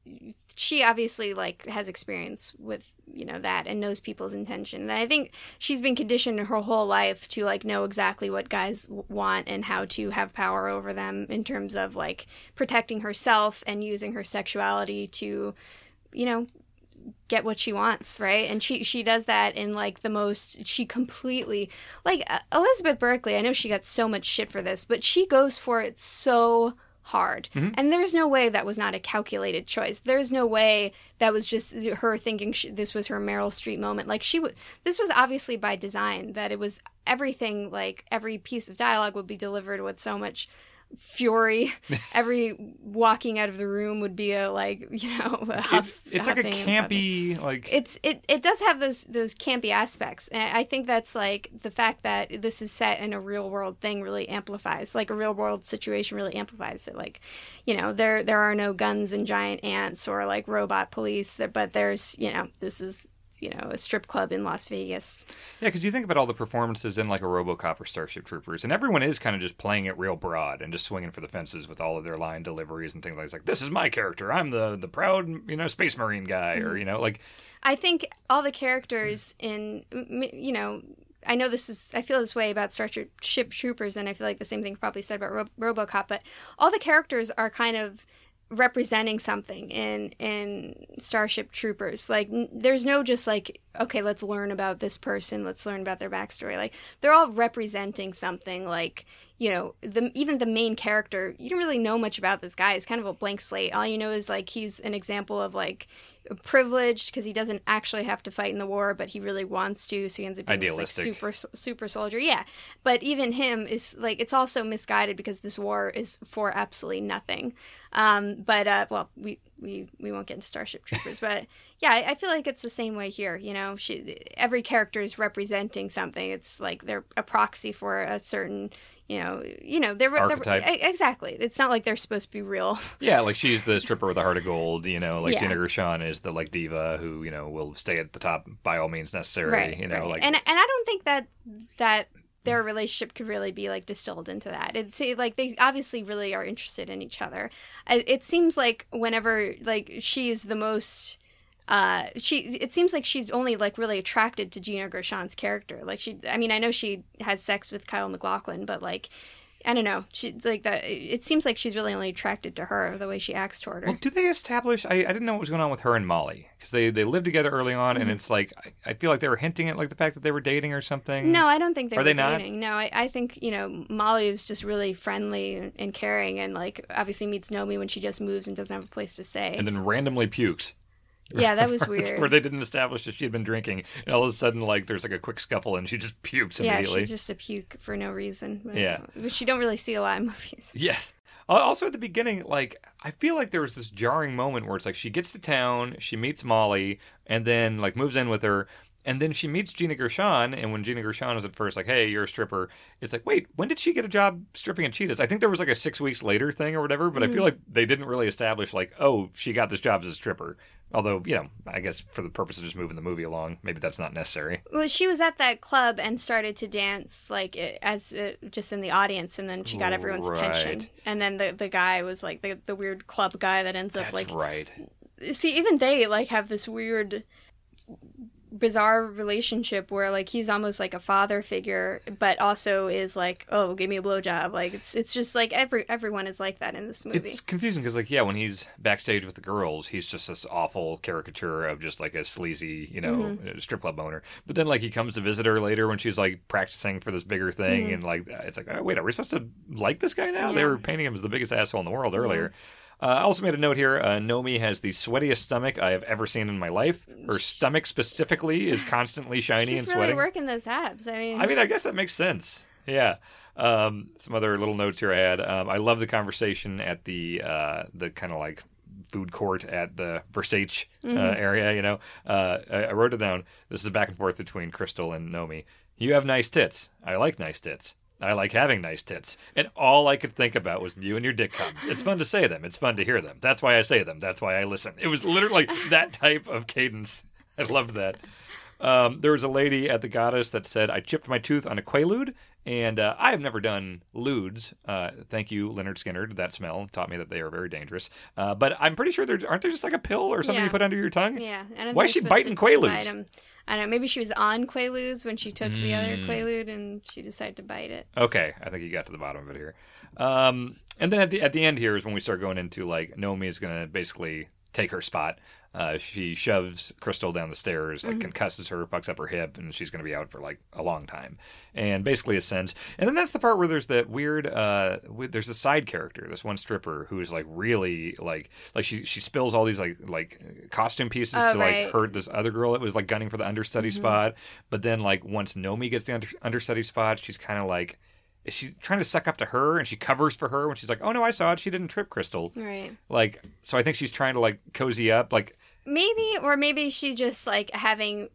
She obviously, like, has experience with, you know, that and knows people's intention. And I think she's been conditioned her whole life to, like, know exactly what guys w- want and how to have power over them in terms of, like, protecting herself and using her sexuality to, you know, get what she wants, right? And she she does that in like the most, she completely, like uh, Elizabeth Berkley, I know she got so much shit for this, but she goes for it so hard. Mm-hmm. And there's no way that was not a calculated choice. There's no way that was just her thinking she, this was her Meryl Streep moment. Like she would, this was obviously by design, that it was everything, like every piece of dialogue would be delivered with so much fury. Every walking out of the room would be a like, you know, a huff, it, it's like a campy like it's it it does have those those campy aspects, and I think that's like the fact that this is set in a real world thing really amplifies, like a real world situation really amplifies it. Like, you know, there there are no guns and giant ants or like robot police, but there's, you know, this is, you know, a strip club in Las Vegas. Yeah, because you think about all the performances in like a RoboCop or Starship Troopers, and everyone is kind of just playing it real broad and just swinging for the fences with all of their line deliveries and things like that. Like, this is my character. I'm the the proud, you know, space marine guy, mm-hmm. or, you know, like. I think all the characters in, you know, I know this is, I feel this way about Starship Troopers, and I feel like the same thing probably said about Ro- RoboCop, but all the characters are kind of representing something in in Starship Troopers. Like, n- there's no just like, okay, let's learn about this person, let's learn about their backstory. Like, they're all representing something. Like, you know, the even the main character, you don't really know much about this guy. He's kind of a blank slate. All you know is like he's an example of like privileged because he doesn't actually have to fight in the war, but he really wants to, so he ends up being this like super super soldier. Yeah, but even him is like, it's also misguided because this war is for absolutely nothing. Um, but uh, well, we we we won't get into Starship Troopers, but yeah, I, I feel like it's the same way here. You know, she every character is representing something. It's like they're a proxy for a certain. You know, you know, they're, they're exactly. It's not like they're supposed to be real. Yeah, like she's the stripper with a heart of gold. You know, like yeah. Gina Gershon is the like diva who, you know, will stay at the top by all means necessary. Right, you know, right. like and and I don't think that that their relationship could really be like distilled into that. It's like they obviously really are interested in each other. It seems like whenever like she is the most. Uh, she. It seems like she's only like really attracted to Gina Gershon's character. Like she, I mean, I know she has sex with Kyle MacLachlan, but like, I don't know. She like that. It seems like she's really only attracted to her the way she acts toward her. Well, do they establish? I, I didn't know what was going on with her and Molly because they they lived together early on, mm-hmm. and it's like I, I feel like they were hinting at like the fact that they were dating or something. No, I don't think they Are were they dating. Not? No, I, I think you know Molly was just really friendly and, and caring, and like obviously meets Nomi when she just moves and doesn't have a place to stay, and then randomly pukes. Yeah, that was weird. Where they didn't establish that she had been drinking, and all of a sudden, like, there's like a quick scuffle, and she just pukes immediately. Yeah, she's just a puke for no reason. But, yeah, which you don't really see a lot in movies. Yes. Also, at the beginning, like, I feel like there was this jarring moment where it's like she gets to town, she meets Molly, and then like moves in with her. And then she meets Gina Gershon, and when Gina Gershon is at first like, hey, you're a stripper, it's like, wait, when did she get a job stripping at Cheetah's? I think there was like a six weeks later thing or whatever, but mm-hmm. I feel like they didn't really establish like, oh, she got this job as a stripper. Although, you know, I guess for the purpose of just moving the movie along, maybe that's not necessary. Well, she was at that club and started to dance like as uh, just in the audience, and then she got everyone's right. attention. And then the the guy was like the the weird club guy that ends up that's like right. See, even they like have this weird bizarre relationship where like he's almost like a father figure, but also is like, oh, give me a blowjob. Like it's it's just like every everyone is like that in this movie. It's confusing because like yeah, when he's backstage with the girls, he's just this awful caricature of just like a sleazy, you know, mm-hmm. strip club owner. But then like he comes to visit her later when she's like practicing for this bigger thing, mm-hmm. and like it's like, oh, wait, are we supposed to like this guy now? Yeah. They were painting him as the biggest asshole in the world earlier. Yeah. Uh, I also made a note here, uh, Nomi has the sweatiest stomach I have ever seen in my life. Her stomach specifically is constantly shiny She's and really sweating. working those abs. I mean, I mean, I guess that makes sense. Yeah. Um, some other little notes here I had. Um, I love the conversation at the uh, the kind of like food court at the Versace uh, mm-hmm. area, you know. Uh, I, I wrote it down. This is back and forth between Crystal and Nomi. You have nice tits. I like nice tits. I like having nice tits. And all I could think about was you and your dick cums. It's fun to say them. It's fun to hear them. That's why I say them. That's why I listen. It was literally that type of cadence. I loved that. Um, there was a lady at the Goddess that said, I chipped my tooth on a Quaalude, and uh, I have never done ludes. Uh, thank you, Leonard Skinner. That smell taught me that they are very dangerous. Uh, but I'm pretty sure, aren't they just like a pill or something yeah. you put under your tongue? Yeah. Why is she biting Quaaludes? I don't know, maybe she was on Quaaludes when she took mm. the other Quaalude and she decided to bite it. Okay, I think you got to the bottom of it here. Um, and then at the at the end here is when we start going into, like, Nomi is going to basically take her spot. Uh, she shoves Crystal down the stairs, like Mhm. concusses her, fucks up her hip, and she's going to be out for like a long time. And basically ascends. And then that's the part where there's that weird, uh, w- there's a side character, this one stripper who's like really like, like she she spills all these like like costume pieces Oh, to like right. hurt this other girl that was like gunning for the understudy Mhm. spot. But then like once Nomi gets the under- understudy spot, she's kind of like. Is she trying to suck up to her, and she covers for her when she's like, "Oh no, I saw it. She didn't trip Crystal." Right. Like, so I think she's trying to like cozy up. Like, Maybe, or maybe she just like having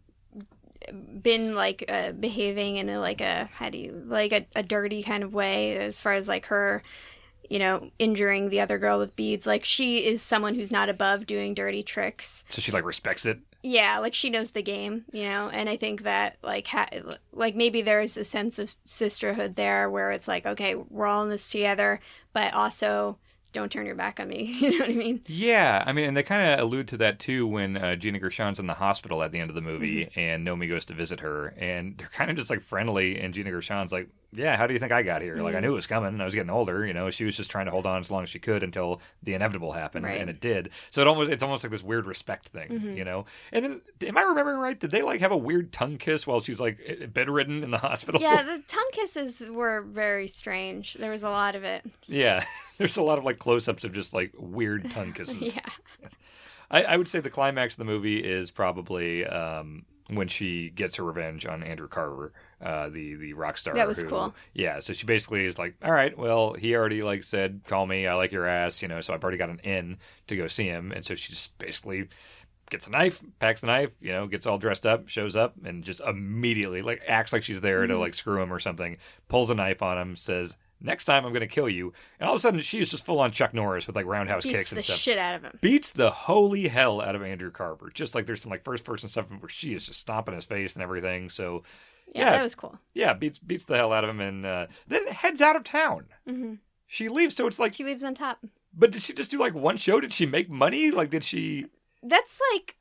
been like uh, behaving in a like a how do you like a, a dirty kind of way as far as like her, you know, injuring the other girl with beads. Like she is someone who's not above doing dirty tricks. so she like respects it. Yeah, like she knows the game, you know, and I think that like ha- like maybe there's a sense of sisterhood there where it's like, okay, we're all in this together, but also don't turn your back on me. You know what I mean? Yeah, I mean, and they kind of allude to that too when uh, Gina Gershon's in the hospital at the end of the movie, Mm-hmm. and Nomi goes to visit her, and they're kind of just like friendly, and Gina Gershon's like, "Yeah, how do you think I got here? Like, I Mhm. knew it was coming. I was getting older. You know, she was just trying to hold on as long as she could until the inevitable happened, Right. and it did. So it almost it's almost like this weird respect thing, Mhm. you know. And then, am I remembering right? Did they like have a weird tongue kiss while she's like bedridden in the hospital? Yeah, the tongue kisses were very strange. There was a lot of it. Yeah. There's a lot of like close-ups of just like weird tongue kisses. Yeah. I, I would say the climax of the movie is probably um, when she gets her revenge on Andrew Carver, uh, the the rock star. That was who- cool. Yeah, so she basically is like, all right, well, he already like said, call me, I like your ass, you know, so I've already got an in to go see him, and so she just basically gets a knife, packs the knife, you know, gets all dressed up, shows up, and just immediately like acts like she's there to Mhm. like screw him or something, pulls a knife on him, says, next time I'm going to kill you, and all of a sudden she's just full on Chuck Norris with like roundhouse Beats kicks the and stuff. shit out of him. Beats the holy hell out of Andrew Carver. Just like there's some like first person stuff where she is just stomping his face and everything. So Yeah, Yeah. that was cool. yeah, beats beats the hell out of him and uh, then heads out of town. Hmm She leaves, so it's like, She leaves on top. but did she just do like one show? Did she make money? Like, did she? That's like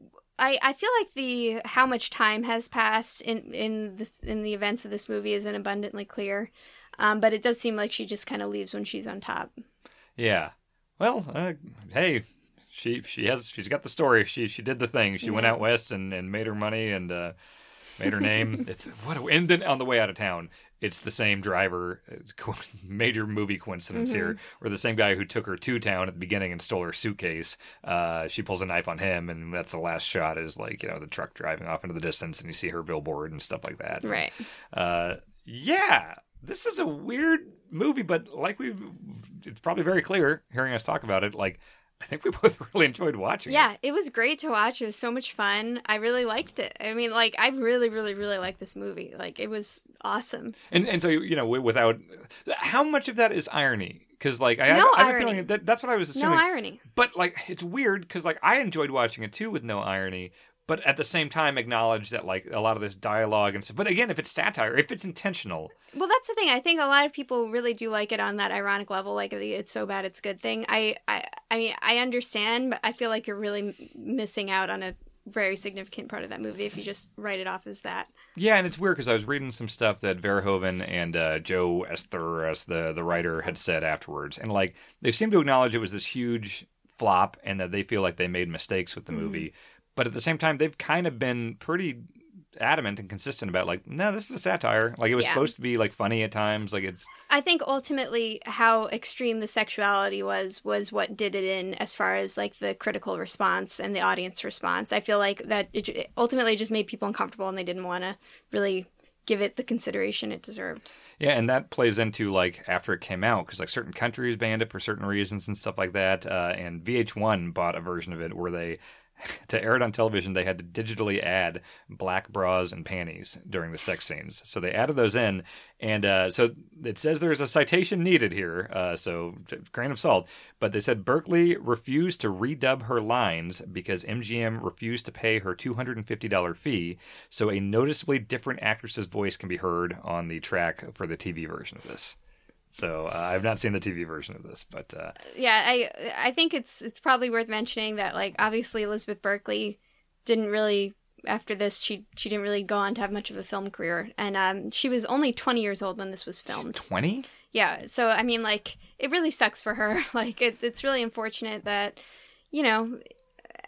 I, I feel like the how much time has passed in in this in the events of this movie isn't abundantly clear, um, but it does seem like she just kind of leaves when she's on top. Yeah. Well, uh, hey, she she has she's got the story. She she did the thing. She went Yeah. out west and, and made her money and uh, made her name. It's what a, and then on the way out of town, it's the same driver. It's co- major movie coincidence here, where the same guy who took her to town at the beginning and stole her suitcase. Uh, she pulls a knife on him, and that's the last shot. Is like, you know, the truck driving off into the distance, and you see her billboard and stuff like that. Right. Uh, yeah, this is a weird movie, but like we, it's probably very clear hearing us talk about it. Like, I think we both really enjoyed watching it. Yeah, it was great to watch. It was so much fun. I really liked it. I mean, like, I really, really, really liked this movie. Like, it was awesome. And and so you know, wi- without how much of that is irony? Because like I, No I, I have a irony. feeling that that's what I was No assuming. irony. But like it's weird because like I enjoyed watching it too with no irony. But at the same time, acknowledge that like a lot of this dialogue and stuff. But again, if it's satire, if it's intentional, Well, that's the thing. I think a lot of people really do like it on that ironic level, like the "it's so bad it's good" thing. I, I, I mean, I understand, but I feel like you're really m- missing out on a very significant part of that movie if you just write it off as that. yeah. And it's weird because I was reading some stuff that Verhoeven and uh, Joe Esther, as the the writer, had said afterwards, and like they seem to acknowledge it was this huge flop, and that they feel like they made mistakes with the Mhm. movie. But at the same time, they've kind of been pretty adamant and consistent about like, no, this is a satire. Like it was Yeah. supposed to be like funny at times. Like it's I think ultimately how extreme the sexuality was was what did it in as far as like the critical response and the audience response. I feel like that it it ultimately just made people uncomfortable and they didn't want to really give it the consideration it deserved. yeah, and that plays into like after it came out because like certain countries banned it for certain reasons and stuff like that. Uh, and V H one bought a version of it where they. To air it on television, they had to digitally add black bras and panties during the sex scenes. So they added those in, and uh, so it says there's a citation needed here, uh, so grain of salt. But they said Berkeley refused to redub her lines because M G M refused to pay her two hundred fifty dollars fee, so a noticeably different actress's voice can be heard on the track for the T V version of this. So uh, I've not seen the T V version of this, but uh, Yeah, I I think it's it's probably worth mentioning that like obviously Elizabeth Berkley didn't really after this she she didn't really go on to have much of a film career, and um she was only twenty years old when this was filmed. twenty? Yeah, so I mean like it really sucks for her. Like it, it's really unfortunate that you know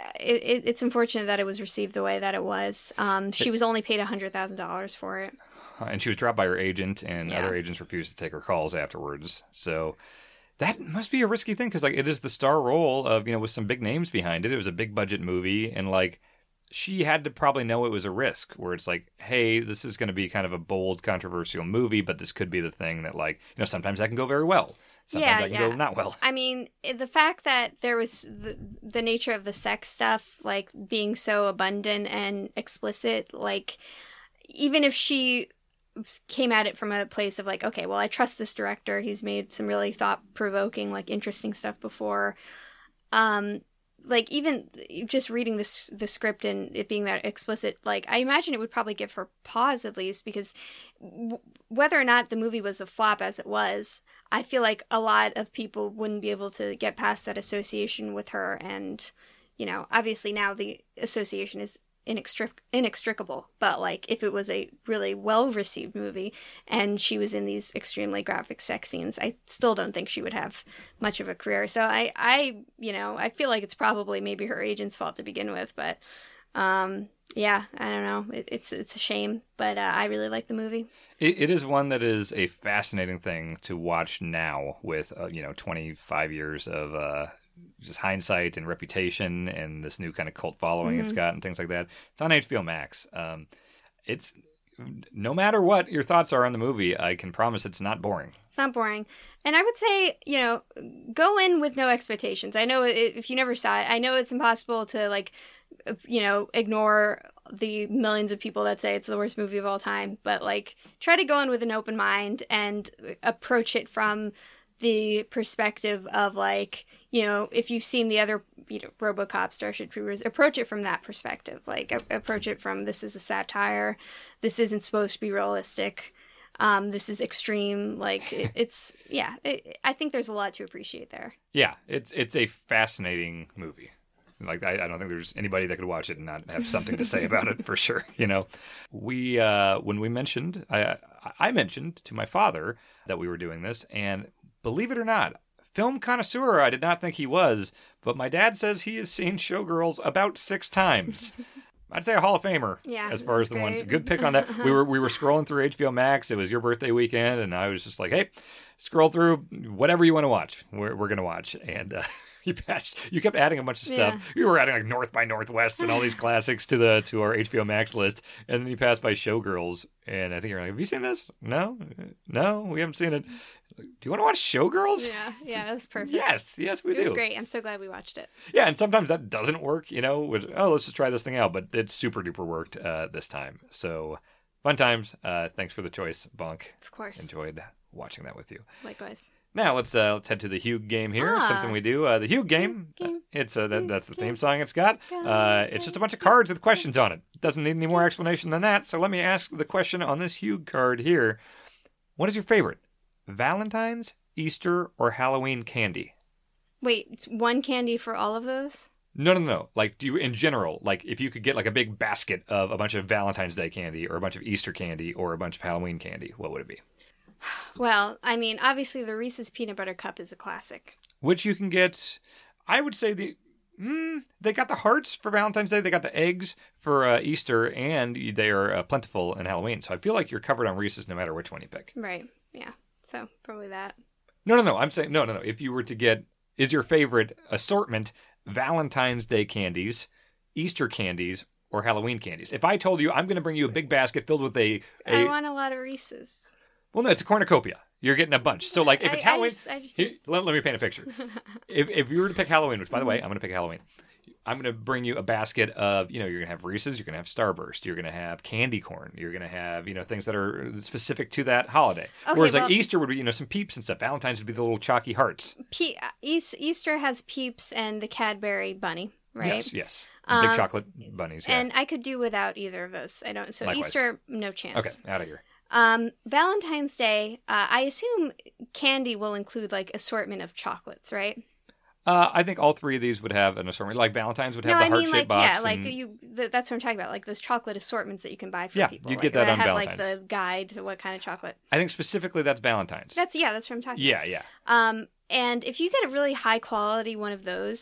it, it, it's unfortunate that it was received the way that it was. Um, she was only paid one hundred thousand dollars for it. And she was dropped by her agent, and Yeah. other agents refused to take her calls afterwards. So that must be a risky thing, because like it is the star role of, you know, with some big names behind it. It was a big budget movie, and like she had to probably know it was a risk, where it's like, hey, this is going to be kind of a bold, controversial movie, but this could be the thing that, like, you know, sometimes that can go very well. Sometimes Yeah, that can yeah. go not well. I mean, the fact that there was the, the nature of the sex stuff, like being so abundant and explicit, like even if she came at it from a place of like, okay, well, I trust this director. He's made some really thought-provoking, like interesting stuff before. Um, like even just reading this the script and it being that explicit, like I imagine it would probably give her pause at least, because w- whether or not the movie was a flop as it was, I feel like a lot of people wouldn't be able to get past that association with her. And, you know, obviously now the association is inextric- inextricable, but like if it was a really well received movie and she was in these extremely graphic sex scenes, I still don't think she would have much of a career. So I, I, you know, I feel like it's probably maybe her agent's fault to begin with, but um, yeah, I don't know. It, it's it's a shame, but uh, I really like the movie. It, it is one that is a fascinating thing to watch now with, uh, you know, twenty-five years of uh, just hindsight and reputation and this new kind of cult following Mm-hmm. it's got and things like that. It's on H B O Max. Um, it's no matter what your thoughts are on the movie, I can promise it's not boring. It's not boring. And I would say, you know, go in with no expectations. I know it, if you never saw it, I know it's impossible to, like, you know, ignore the millions of people that say it's the worst movie of all time. But, like, try to go in with an open mind and approach it from the perspective of, like, you know, if you've seen the other, you know, RoboCop, Starship Troopers, approach it from that perspective. Like, a- approach it from, this is a satire. This isn't supposed to be realistic. Um, this is extreme. Like, it, it's, yeah, it, I think there's a lot to appreciate there. Yeah, it's it's a fascinating movie. Like, I, I don't think there's anybody that could watch it and not have something to say about it for sure. You know, we uh, when we mentioned, I I mentioned to my father that we were doing this, and believe it or not, film connoisseur I did not think he was, but my dad says he has seen Showgirls about six times. I'd say a Hall of Famer, Yeah, as far as that's the ones. great. Good pick on that. We were we were scrolling through H B O Max. It was your birthday weekend, and I was just like, hey, scroll through whatever you want to watch. We're we're gonna watch, and uh, you patched, you kept adding a bunch of stuff. Yeah. You were adding like North by Northwest and all these classics to the to our H B O Max list, and then you passed by Showgirls, and I think you're like, have you seen this? No, no, we haven't seen it. Do you want to watch Showgirls? Yeah, yeah, that's perfect. Yes, yes, we It do. was great. I'm so glad we watched it. Yeah, and sometimes that doesn't work, you know, with, oh, let's just try this thing out, but it super duper worked uh, this time. So, fun times. Uh, thanks for the choice, Bonk. Of course. Enjoyed watching that with you. Likewise. Now, let's uh, let's head to the Hugh game here, Ah. something we do. Uh, the Hugh game, Game. it's uh, that, Hugh that's the game. theme song it's got. Uh, it's just a bunch of cards with questions on it. Doesn't need any more explanation than that, so let me ask the question on this Hugh card here. What is your favorite? Valentine's, Easter, or Halloween candy? Wait, it's one candy for all of those? No, no, no. Like, do you, in general, like, if you could get, like, a big basket of a bunch of Valentine's Day candy, or a bunch of Easter candy, or a bunch of Halloween candy, what would it be? Well, I mean, obviously the Reese's Peanut Butter Cup is a classic. Which you can get, I would say the, mm, they got the hearts for Valentine's Day, they got the eggs for uh, Easter, and they are uh, plentiful in Halloween. So I feel like you're covered on Reese's no matter which one you pick. Right. Yeah. So probably that. No, no, no. I'm saying, no, no, no. If you were to get, is your favorite assortment Valentine's Day candies, Easter candies, or Halloween candies? If I told you I'm going to bring you a big basket filled with a, a I want a lot of Reese's. well, no, it's a cornucopia. You're getting a bunch. So, like, if I- it's I Halloween, just- I just- here, let, let me paint a picture. if if you were to pick Halloween, which by the way, I'm going to pick Halloween. I'm going to bring you a basket of, you know, you're going to have Reese's, you're going to have Starburst, you're going to have candy corn, you're going to have, you know, things that are specific to that holiday. Okay, Whereas like well- Easter would be, you know, some Peeps and stuff. Valentine's would be the little chalky hearts. Pe- Eas- Easter has Peeps and the Cadbury bunny, right? Yes, yes. The big Um, chocolate bunnies. Yeah. And I could do without either of those. I don't. So Likewise. Easter, no chance. Okay, out of here. Um, Valentine's Day, uh, I assume candy will include like assortment of chocolates, right? Uh, I think all three of these would have an assortment. Like Valentine's would have no, the I heart-shaped mean like box. yeah, like and- you. Th- that's what I'm talking about. Like those chocolate assortments that you can buy for Yeah, people. you like, get that on have Valentine's. like the guide to what kind of chocolate. I think specifically that's Valentine's. That's yeah, that's what I'm talking yeah, yeah. about. Um, and if you get a really high quality one of those,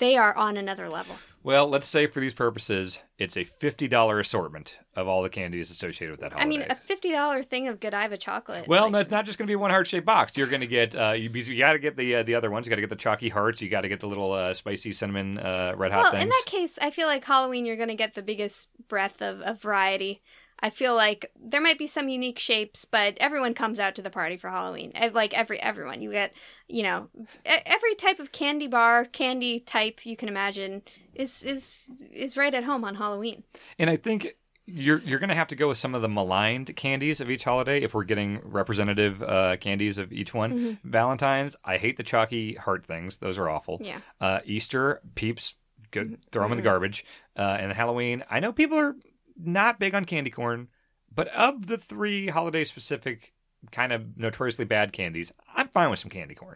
they are on another level. Well, let's say for these purposes, it's a fifty dollars assortment of all the candies associated with that holiday. I mean, a fifty dollars thing of Godiva chocolate. Well, like, no, it's not just going to be one heart-shaped box. You're going to get, uh, you, you got to get the uh, the other ones. You got to get the chalky hearts. You got to get the little uh, spicy cinnamon uh, red hot well, things. in that case, I feel like Halloween, you're going to get the biggest breadth of, of variety. I feel like there might be some unique shapes, but everyone comes out to the party for Halloween. Like every everyone, you get, you know, every type of candy bar, candy type you can imagine is is is right at home on Halloween. And I think you're you're going to have to go with some of the maligned candies of each holiday if we're getting representative uh, candies of each one. Mm-hmm. Valentine's, I hate the chalky heart things; those are awful. Yeah. Uh, Easter, Peeps, good, throw them in the garbage. Uh, and Halloween, I know people are not big on candy corn, but of the three holiday-specific, kind of notoriously bad candies, I'm fine with some candy corn.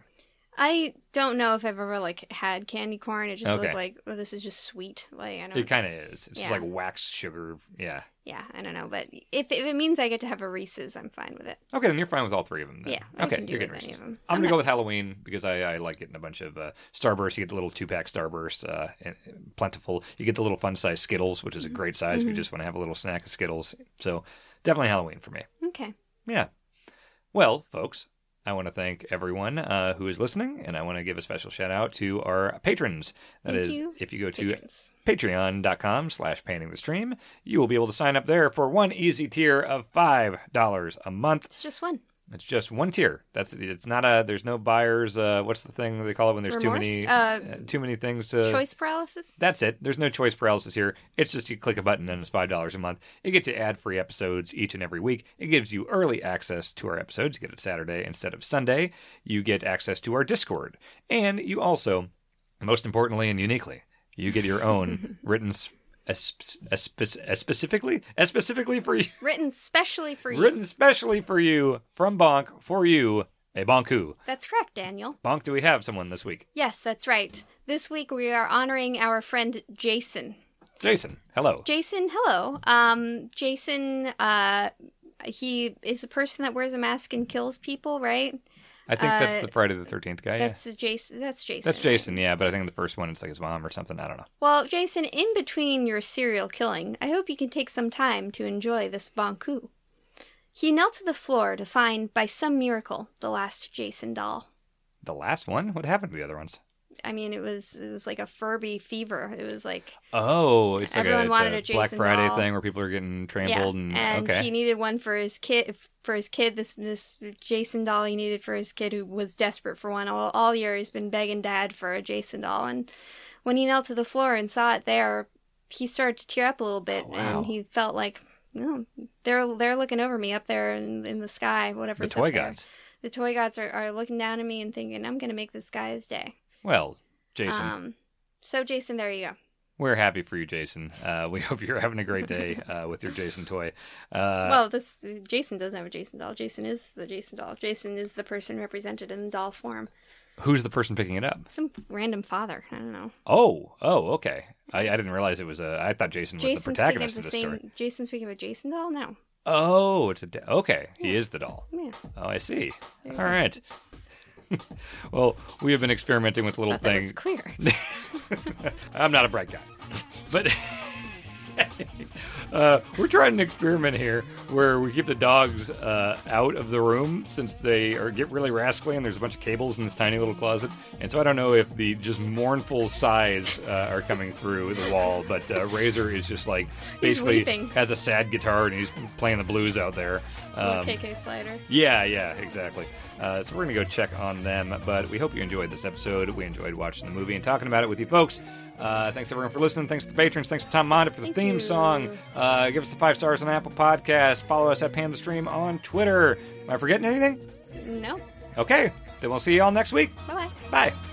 I don't know if I've ever like had candy corn. It just Okay. looked like, oh, this is just sweet. Like I don't. It kind of is. It's Yeah. just like wax sugar. Yeah. Yeah, I don't know, but if, if it means I get to have a Reese's, I'm fine with it. Okay, then you're fine with all three of them. Then. Yeah, I Okay, can do you're with getting any Reese's. of them. I'm, I'm gonna not- go with Halloween because I, I like getting a bunch of uh, Starburst. You get the little two pack Starburst, uh, and, and plentiful. You get the little fun size Skittles, which is a great size if you just want to have a little snack of Skittles. So definitely Halloween for me. Okay. Yeah. Well, folks, I want to thank everyone uh, who is listening, and I want to give a special shout out to our patrons. That Thank is, you, if you go to patrons. patreon.com slash painting the stream, you will be able to sign up there for one easy tier of five dollars a month. It's just one. It's just one tier. That's it's not a. There's no buyers. Uh, what's the thing they call it when there's Remorse? too many Uh, uh, too many things to Choice paralysis? That's it. There's no choice paralysis here. It's just you click a button and it's five dollars a month. It gets you ad-free episodes each and every week. It gives you early access to our episodes. You get it Saturday instead of Sunday. You get access to our Discord. And you also, most importantly and uniquely, you get your own written s- as, as, as specifically as specifically for you Written specially for you. written specially for you from Bonk for you a Bonku. That's correct, Daniel. Bonk, do we have someone this week? Yes, that's right. This week we are honoring our friend Jason. Jason, hello. Jason, hello. Um, Jason, uh, he is a person that wears a mask and kills people, right? I think Uh, that's the Friday the thirteenth guy. Yeah. That's Jason. That's Jason. That's right? Jason, yeah, but I think in the first one it's like his mom or something. I don't know. Well, Jason, in between your serial killing, I hope you can take some time to enjoy this Bonku. He knelt to the floor to find, by some miracle, the last Jason doll. The last one? What happened to the other ones? I mean, it was it was like a Furby fever. It was like Oh, it's like Everyone a, it's wanted a, a Jason Black Friday doll. thing where people are getting yeah, trampled and, and okay. he needed one for his kid. For his kid, this this Jason doll he needed for his kid who was desperate for one. All, all year he's been begging Dad for a Jason doll, and when he knelt to the floor and saw it there, he started to tear up a little bit, Oh, wow. and he felt like, no, they're they're looking over me up there in, in the sky, whatever. The toy gods. The toy gods are, are looking down at me and thinking, I'm gonna make this guy's day. Well, Jason, Um, so Jason, there you go. we're happy for you, Jason. Uh, we hope you're having a great day uh, with your Jason toy. Uh, Well, this Jason doesn't have a Jason doll. Jason is the Jason doll. Jason is the person represented in doll form. who's the person picking it up? Some random father. I don't know. Oh, oh, okay. I, I didn't realize it was a. I thought Jason was the Jason protagonist speaking of of this the same. story. Jason speaking of a Jason doll. No. Oh, it's a. Da- okay, he is the doll. Yeah. Oh, I see. There you All go. right. Well, we have been experimenting with little Thought that was things. clear. I'm not a bright guy, but uh, we're trying an experiment here where we keep the dogs uh, out of the room since they are get really rascally and there's a bunch of cables in this tiny little closet. And so I don't know if the just mournful sighs uh, are coming through the wall, but uh, Razor is just like He's basically weeping. has a sad guitar and he's playing the blues out there. Little Um, K K slider. yeah, yeah, exactly. Uh, so we're going to go check on them, but we hope you enjoyed this episode. We enjoyed watching the movie and talking about it with you folks. Uh, thanks everyone for listening. Thanks to the patrons. Thanks to Tom Monda for the Thank theme you. song. Uh, give us the five stars on Apple Podcasts. Follow us at Pan the Stream on Twitter. Am I forgetting anything? No. Okay, then we'll see you all next week. Bye bye. Bye.